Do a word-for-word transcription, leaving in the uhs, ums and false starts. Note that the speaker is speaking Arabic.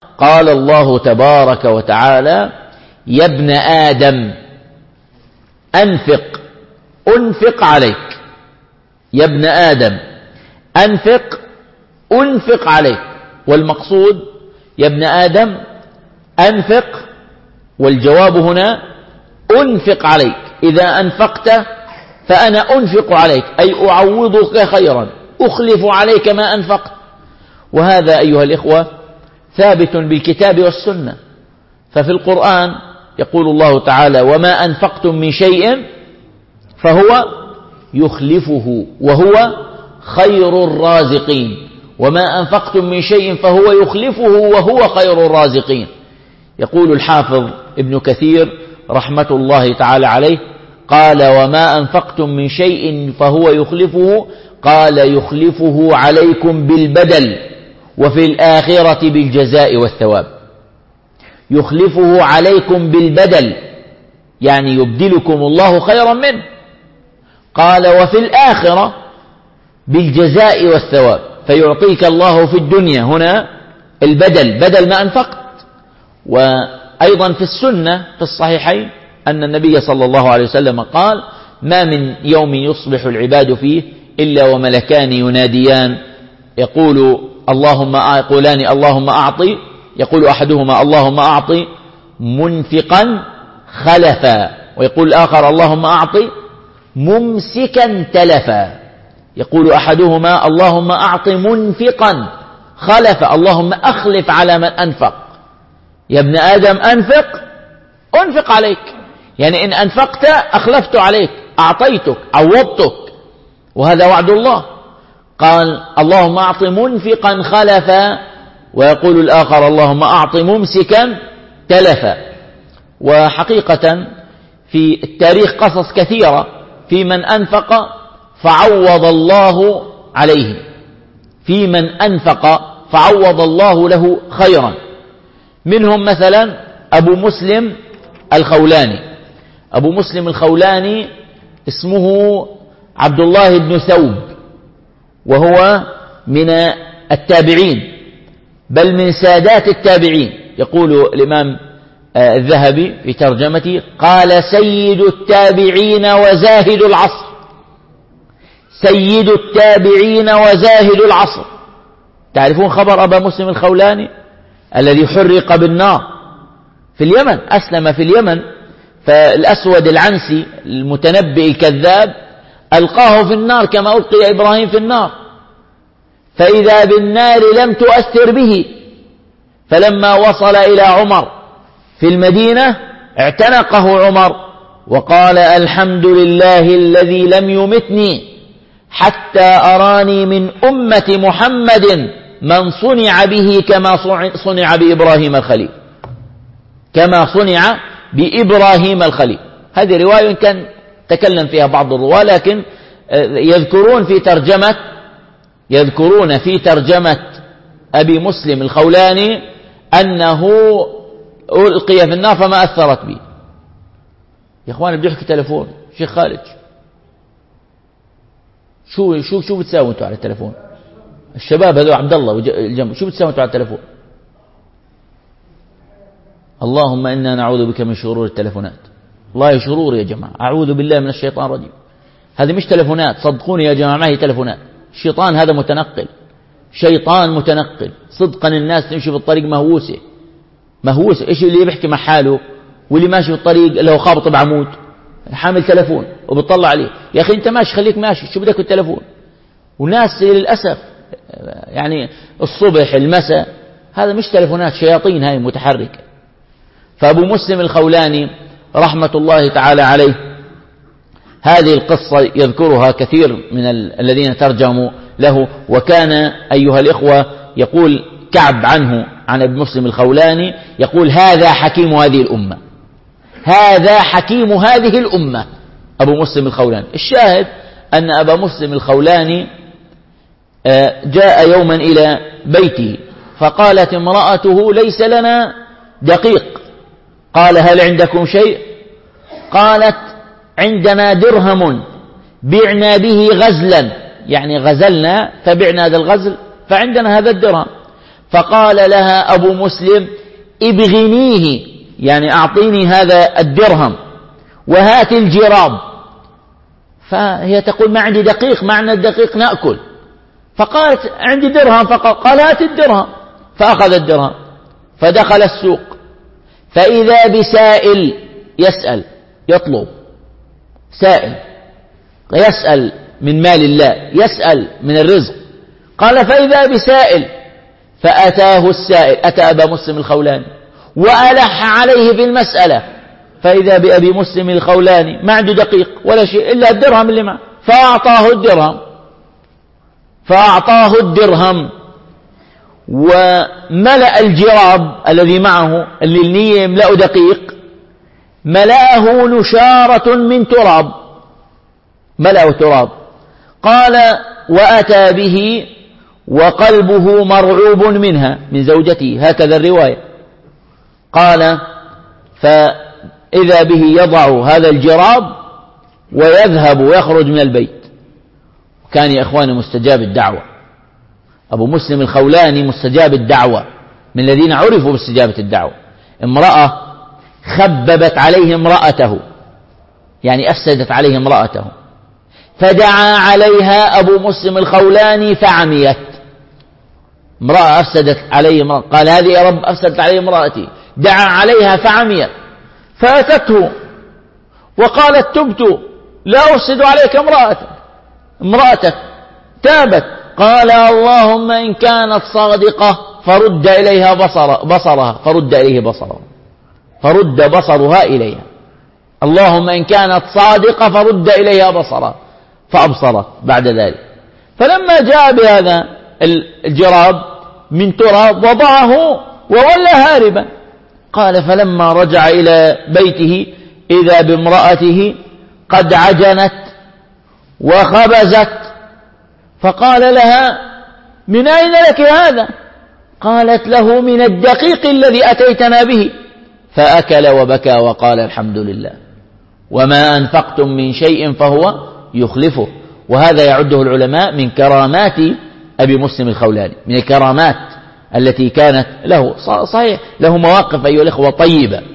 قال الله تبارك وتعالى: يا ابن آدم أنفق أنفق عليك. يا ابن آدم أنفق أنفق عليك. والمقصود يا ابن آدم أنفق، والجواب هنا أنفق عليك. إذا أنفقت فأنا أنفق عليك، أي أعوضك خيرا، أخلف عليك ما أنفقت. وهذا أيها الإخوة ثابت بالكتاب والسنة. ففي القرآن يقول الله تعالى: وما أنفقتم من شيء فهو يخلفه وهو خير الرازقين. وما أنفقتم من شيء فهو يخلفه وهو خير الرازقين. يقول الحافظ ابن كثير رحمة الله تعالى عليه، قال: وما أنفقتم من شيء فهو يخلفه، قال: يخلفه عليكم بالبدل وفي الآخرة بالجزاء والثواب. يخلفه عليكم بالبدل يعني يبدلكم الله خيرا منه. قال: وفي الآخرة بالجزاء والثواب، فيعطيك الله في الدنيا هنا البدل بدل ما أنفقت. وأيضا في السنة في الصحيحين أن النبي صلى الله عليه وسلم قال: ما من يوم يصبح العباد فيه إلا وملكان يناديان يقول اللهم يقولان اللهم أعطي، يقول أحدهما اللهم أعطي منفقا خلفا، ويقول الآخر اللهم أعطي ممسكا تلفا. يقول أحدهما اللهم أعطي منفقا خلفا، اللهم أخلف على من أنفق. يا ابن آدم أنفق أنفق عليك، يعني إن أنفقت أخلفت عليك، أعطيتك عوضتك، وهذا وعد الله. قال اللهم أعط منفقا خلفا، ويقول الآخر اللهم أعط ممسكا تلفا. وحقيقة في التاريخ قصص كثيرة في من أنفق فعوض الله عليه، في من أنفق فعوض الله له خيرا. منهم مثلا أبو مسلم الخولاني. أبو مسلم الخولاني اسمه عبد الله بن ثوب، وهو من التابعين بل من سادات التابعين. يقول الإمام الذهبي في ترجمته قال: سيد التابعين وزاهد العصر. سيد التابعين وزاهد العصر. تعرفون خبر أبا مسلم الخولاني الذي حرق بالنار في اليمن؟ أسلم في اليمن، فالأسود العنسي المتنبئ الكذاب ألقاه في النار كما ألقي إبراهيم في النار، فإذا بالنار لم تؤثر به. فلما وصل إلى عمر في المدينة اعتنقه عمر وقال: الحمد لله الذي لم يمتني حتى أراني من أمة محمد من صنع به كما صنع بإبراهيم الخليل، كما صنع بإبراهيم الخليل. هذه رواية كان تكلم فيها بعض الرواة، لكن يذكرون في ترجمة يذكرون في ترجمة أبي مسلم الخولاني أنه ألقي في النار فما أثرت به. يا إخواني بدي أحكي تلفون شيخ خالد، شو شو شو بتساوي أنتوا على التلفون؟ الشباب هذول عبد الله والجنب، شو بتساوي أنتوا على التلفون؟ اللهم إنا نعوذ بك من شرور التلفونات. والله شرور يا جماعة، أعوذ بالله من الشيطان الرجيم. هذه مش تلفونات، صدقوني يا جماعة، ما هي تلفونات. الشيطان هذا متنقل، شيطان متنقل صدقا. الناس تمشي في الطريق مهووسة مهووسة. إيش اللي بيحكي مع حاله واللي ماشي في الطريق اللي هو خابط بعمود حامل تلفون وبتطلع عليه؟ يا أخي أنت ماشي خليك ماشي، شو بدك التلفون؟ وناس للأسف يعني الصبح المساء، هذا مش تلفونات، شياطين هاي متحركة. فأبو مسلم الخولاني رحمة الله تعالى عليه هذه القصة يذكرها كثير من الذين ترجموا له. وكان أيها الإخوة يقول كعب عنه عن أبي مسلم الخولاني، يقول: هذا حكيم هذه الأمة، هذا حكيم هذه الأمة أبو مسلم الخولاني. الشاهد أن أبا مسلم الخولاني جاء يوما إلى بيته فقالت امرأته: ليس لنا دقيق. قال: هل عندكم شيء؟ قالت: عندنا درهم بعنا به غزلا، يعني غزلنا فبعنا هذا الغزل فعندنا هذا الدرهم. فقال لها أبو مسلم ابغنيه، يعني أعطيني هذا الدرهم وهات الجراب. فهي تقول ما عندي دقيق، ما عندنا الدقيق نأكل. فقالت عندي درهم فقال، قال هات الدرهم، فأخذ الدرهم. فدخل السوق فإذا بسائل يسأل، يطلب، سائل يسأل من مال الله، يسأل من الرزق. قال فإذا بسائل، فأتاه السائل، أتى أبا مسلم الخولاني وألح عليه في المسألة. فإذا بأبي مسلم الخولاني ما عنده دقيق ولا شيء إلا الدرهم اللي معه، فأعطاه الدرهم فأعطاه الدرهم وملأ الجراب الذي معه اللي النية يملأ دقيق، ملأه نشارة من تراب، ملأه تراب. قال وأتى به وقلبه مرعوب منها، من زوجته، هكذا الرواية. قال فإذا به يضع هذا الجراب ويذهب ويخرج من البيت. كان يا إخواني مستجاب الدعوة، أبو مسلم الخولاني مستجاب الدعوة، من الذين عرفوا باستجابة الدعوة. امرأة خببت عليه امرأته، يعني أفسدت عليه امرأته، فدعا عليها أبو مسلم الخولاني فعميت. امرأة أفسدت عليه امرأة، قال هذه يا رب أفسدت عليه امرأتي، دعا عليها فعميت. فأتته وقالت تبت لا أفسد عليك امرأتك امرأتك تابت. قال اللهم إن كانت صادقة فرد إليها بصر بصرها فرد إليه بصرها فرد بصرها إليها. اللهم إن كانت صادقة فرد إليها بصرها، فأبصرت بعد ذلك. فلما جاء بهذا الجراب من تراب وضعه وولى هاربا. قال فلما رجع إلى بيته إذا بامرأته قد عجنت وخبزت، فقال لها من أين لك هذا؟ قالت له من الدقيق الذي أتيتنا به. فأكل وبكى وقال الحمد لله، وما أنفقتم من شيء فهو يخلفه. وهذا يعده العلماء من كرامات أبي مسلم الخولاني، من الكرامات التي كانت له. صحيح له مواقف أيها الأخوة طيبة،